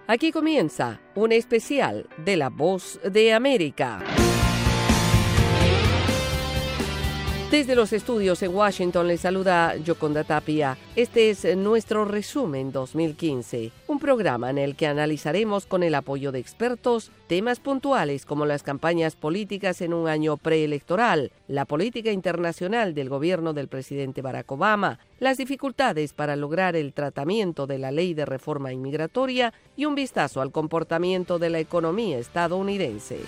Aquí comienza un especial de La Voz de América. Desde los estudios en Washington les saluda Yoconda Tapia. Este es nuestro resumen 2015, un programa en el que analizaremos con el apoyo de expertos temas puntuales como las campañas políticas en un año preelectoral, la política internacional del gobierno del presidente Barack Obama, las dificultades para lograr el tratamiento de la ley de reforma inmigratoria y un vistazo al comportamiento de la economía estadounidense.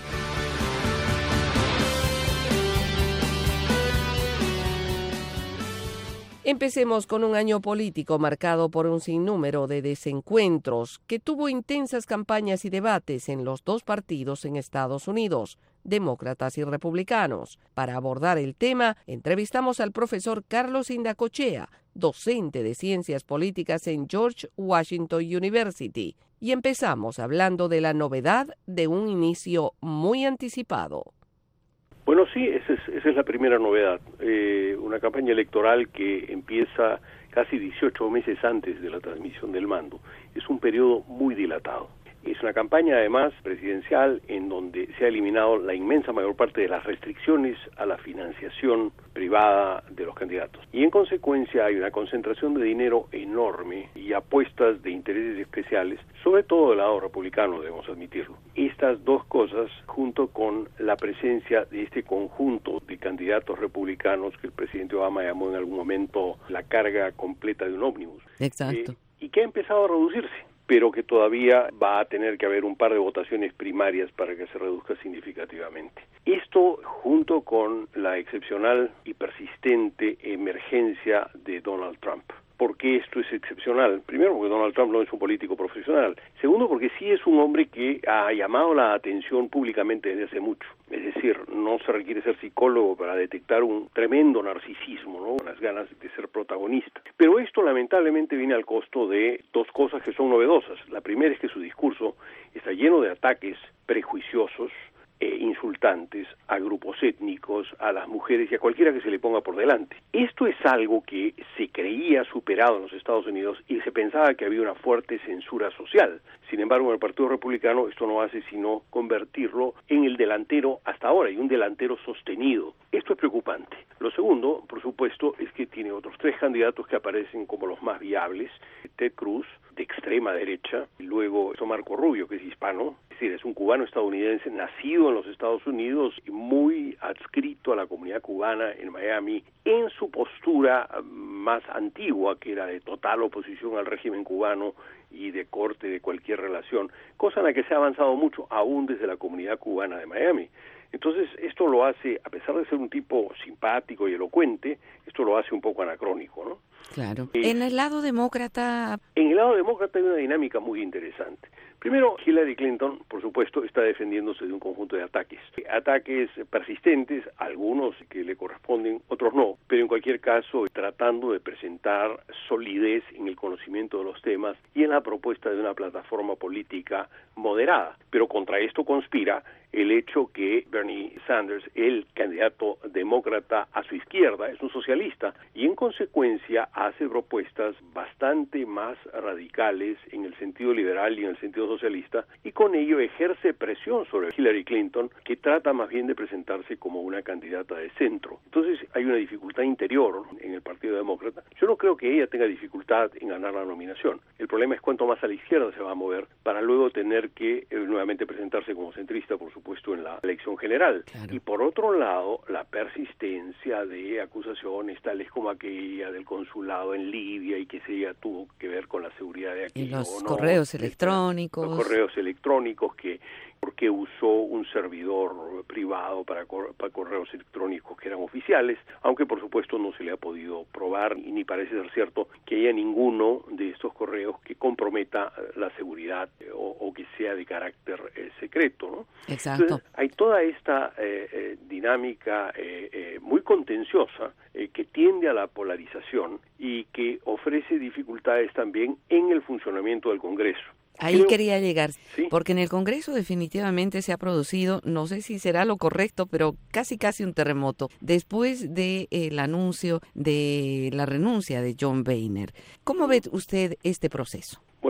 Empecemos con un año político marcado por un sinnúmero de desencuentros que tuvo intensas campañas y debates en los dos partidos en Estados Unidos, demócratas y republicanos. Para abordar el tema, entrevistamos al profesor Carlos Indacochea, docente de Ciencias Políticas en George Washington University. Y empezamos hablando de la novedad de un inicio muy anticipado. Bueno, sí, esa es la primera novedad. Una campaña electoral que empieza casi 18 meses antes de la transmisión del mando. Es un periodo muy dilatado. Es una campaña, además, presidencial en donde se ha eliminado la inmensa mayor parte de las restricciones a la financiación privada de los candidatos. Y en consecuencia hay una concentración de dinero enorme y apuestas de intereses especiales, sobre todo del lado republicano, debemos admitirlo. Estas dos cosas, junto con la presencia de este conjunto de candidatos republicanos que el presidente Obama llamó en algún momento la carga completa de un ómnibus. Exacto. Y que ha empezado a reducirse, pero que todavía va a tener que haber un par de votaciones primarias para que se reduzca significativamente. Esto, junto con la excepcional y persistente emergencia de Donald Trump. ¿Por qué esto es excepcional? Primero, porque Donald Trump no es un político profesional. Segundo, porque sí es un hombre que ha llamado la atención públicamente desde hace mucho. Es decir, no se requiere ser psicólogo para detectar un tremendo narcisismo, ¿no? Unas ganas de ser protagonista. Pero esto lamentablemente viene al costo de dos cosas que son novedosas. La primera es que su discurso está lleno de ataques prejuiciosos e insultantes a grupos étnicos, a las mujeres y a cualquiera que se le ponga por delante. Esto es algo que se creía superado en los Estados Unidos y se pensaba que había una fuerte censura social. Sin embargo, en el Partido Republicano esto no hace sino convertirlo en el delantero hasta ahora, y un delantero sostenido. Esto es preocupante. Lo segundo, por supuesto, es que tiene otros tres candidatos que aparecen como los más viables. Ted Cruz, de extrema derecha, y luego Marco Rubio, que es hispano, es decir, es un cubano estadounidense nacido en los Estados Unidos y muy adscrito a la comunidad cubana en Miami, en su postura más antigua, que era de total oposición al régimen cubano y de corte de cualquier relación, cosa en la que se ha avanzado mucho, aún desde la comunidad cubana de Miami. Entonces, esto lo hace, a pesar de ser un tipo simpático y elocuente, esto lo hace un poco anacrónico, ¿no? Claro. En el lado demócrata... En el lado demócrata hay una dinámica muy interesante. Primero, Hillary Clinton, por supuesto, está defendiéndose de un conjunto de ataques. Ataques persistentes, algunos que le corresponden, otros no, pero en cualquier caso tratando de presentar solidez en el conocimiento de los temas y en la propuesta de una plataforma política moderada. Pero contra esto conspira el hecho que Bernie Sanders, el candidato demócrata a su izquierda, es un socialista y en consecuencia hace propuestas bastante más radicales en el sentido liberal y en el sentido socialista, y con ello ejerce presión sobre Hillary Clinton, que trata más bien de presentarse como una candidata de centro. Entonces hay una dificultad interior en el Partido Demócrata. Yo no creo que ella tenga dificultad en ganar la nominación. El problema es cuánto más a la izquierda se va a mover para luego tener que nuevamente presentarse como centrista, por supuesto, en la elección general. Claro. Y por otro lado, la persistencia de acusaciones tales como aquella del consulado en Libia y que se tuvo que ver con la seguridad de aquello. Y los correos electrónicos. Los correos electrónicos porque usó un servidor privado para correos electrónicos que eran oficiales, aunque por supuesto no se le ha podido probar y ni parece ser cierto que haya ninguno de estos correos que comprometa la seguridad o que sea de carácter secreto, ¿no? Exacto. Entonces, hay toda esta dinámica muy contenciosa que tiende a la polarización y que ofrece dificultades también en el funcionamiento del Congreso. Ahí quería llegar, ¿sí? Porque en el Congreso definitivamente se ha producido, no sé si será lo correcto, pero casi un terremoto, después del anuncio de la renuncia de John Boehner. ¿Cómo ve usted este proceso? Bueno, dos cosas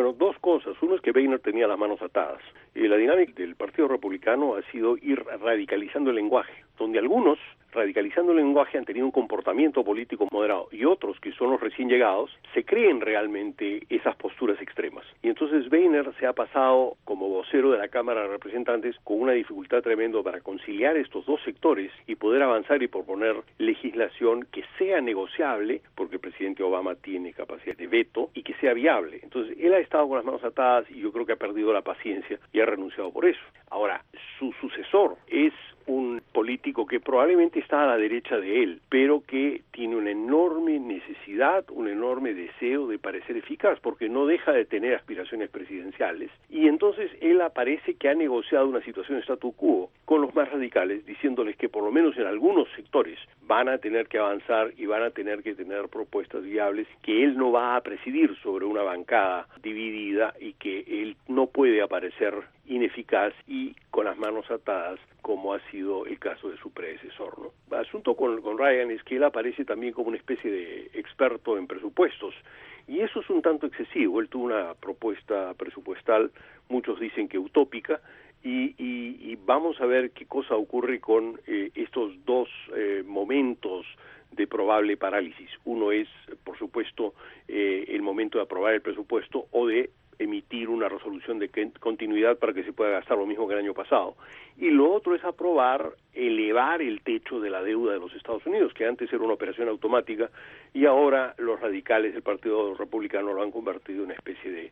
cosas. Uno es que Boehner tenía las manos atadas. La dinámica del Partido Republicano ha sido ir radicalizando el lenguaje, donde algunos, radicalizando el lenguaje, han tenido un comportamiento político moderado, y otros, que son los recién llegados, se creen realmente esas posturas extremas. Y entonces Boehner se ha pasado como vocero de la Cámara de Representantes con una dificultad tremenda para conciliar estos dos sectores y poder avanzar y proponer legislación que sea negociable, porque el presidente Obama tiene capacidad de veto, y que sea viable. Entonces él ha estado con las manos atadas y yo creo que ha perdido la paciencia y ha renunciado por eso. Ahora, su sucesor es un político que probablemente está a la derecha de él, pero que tiene una enorme necesidad, un enorme deseo de parecer eficaz, porque no deja de tener aspiraciones presidenciales, y entonces él aparece que ha negociado una situación statu quo con los más radicales, diciéndoles que por lo menos en algunos sectores van a tener que avanzar y van a tener que tener propuestas viables, que él no va a presidir sobre una bancada dividida y que él no puede aparecer ineficaz y con las manos atadas, como ha sido el caso de su predecesor, ¿no? El asunto con Ryan es que él aparece también como una especie de experto en presupuestos, y eso es un tanto excesivo. Él tuvo una propuesta presupuestal, muchos dicen que utópica, y vamos a ver qué cosa ocurre con estos dos momentos de probable parálisis. Uno es, por supuesto, el momento de aprobar el presupuesto o de emitir una resolución de continuidad para que se pueda gastar lo mismo que el año pasado. Y lo otro es elevar el techo de la deuda de los Estados Unidos, que antes era una operación automática, y ahora los radicales del Partido Republicano lo han convertido en una especie de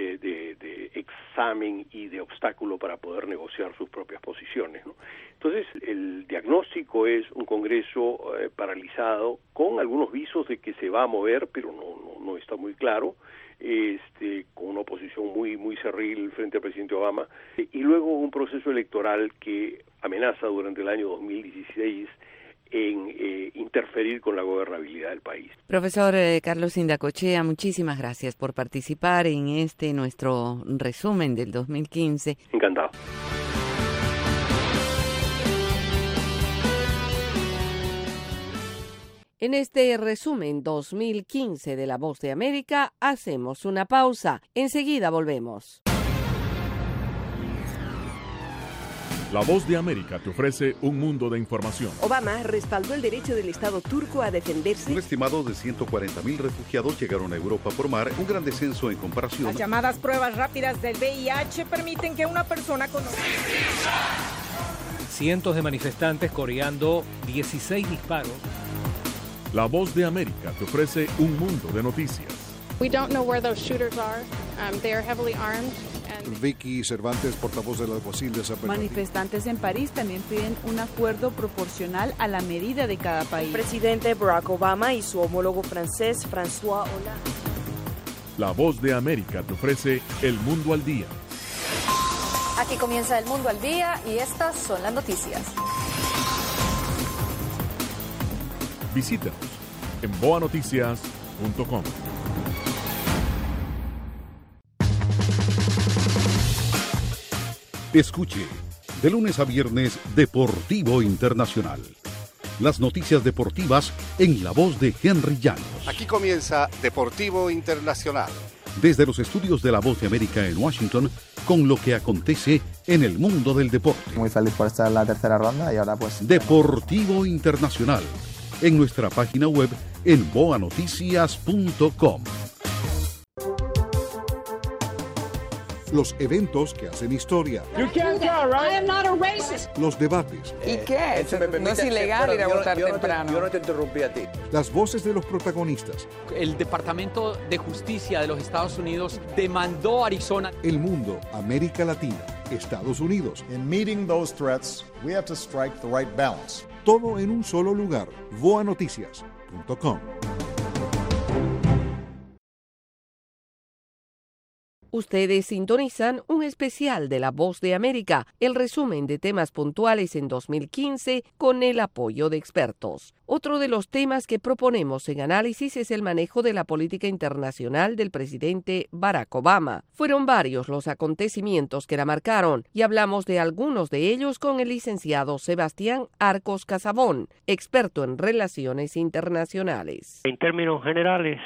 examen y de obstáculo para poder negociar sus propias posiciones, ¿no? Entonces, el diagnóstico es un Congreso paralizado, con algunos visos de que se va a mover, pero no está muy claro, con una oposición muy cerril frente al presidente Obama, y luego un proceso electoral que amenaza durante el año 2016 en interferir con la gobernabilidad del país. Profesor Carlos Indacochea, muchísimas gracias por participar en nuestro resumen del 2015. Encantado. En este resumen 2015 de La Voz de América hacemos una pausa. Enseguida volvemos. La Voz de América te ofrece un mundo de información. Obama respaldó el derecho del Estado turco a defenderse. Un estimado de 140.000 refugiados llegaron a Europa por mar, un gran descenso en comparación. Las llamadas pruebas rápidas del VIH permiten que una persona conozca. Cientos de manifestantes coreando 16 disparos. La Voz de América te ofrece un mundo de noticias. We don't know where those shooters are. They are heavily armed. Vicky Cervantes, portavoz del alguacil de San Bernardino. Manifestantes en París también piden un acuerdo proporcional a la medida de cada país. El presidente Barack Obama y su homólogo francés François Hollande. La Voz de América te ofrece El Mundo al Día. Aquí comienza El Mundo al Día y estas son las noticias. Visítanos en boanoticias.com. Escuche, de lunes a viernes, Deportivo Internacional. Las noticias deportivas en la voz de Henry Llanos. Aquí comienza Deportivo Internacional. Desde los estudios de La Voz de América en Washington, con lo que acontece en el mundo del deporte. Muy feliz por estar en la tercera ronda y ahora pues... Deportivo Internacional, en nuestra página web en boanoticias.com. Los eventos que hacen historia. Los debates. ¿Y qué? No es ilegal ir a votar temprano. Yo no te interrumpí a ti. Las voces de los protagonistas. El Departamento de Justicia de los Estados Unidos demandó a Arizona. El mundo, América Latina, Estados Unidos. In meeting those threats, we have to strike the right balance. Todo en un solo lugar. boanoticias.com. Ustedes sintonizan un especial de La Voz de América, el resumen de temas puntuales en 2015 con el apoyo de expertos. Otro de los temas que proponemos en análisis es el manejo de la política internacional del presidente Barack Obama. Fueron varios los acontecimientos que la marcaron y hablamos de algunos de ellos con el licenciado Sebastián Arcos Casabón, experto en relaciones internacionales. En términos generales,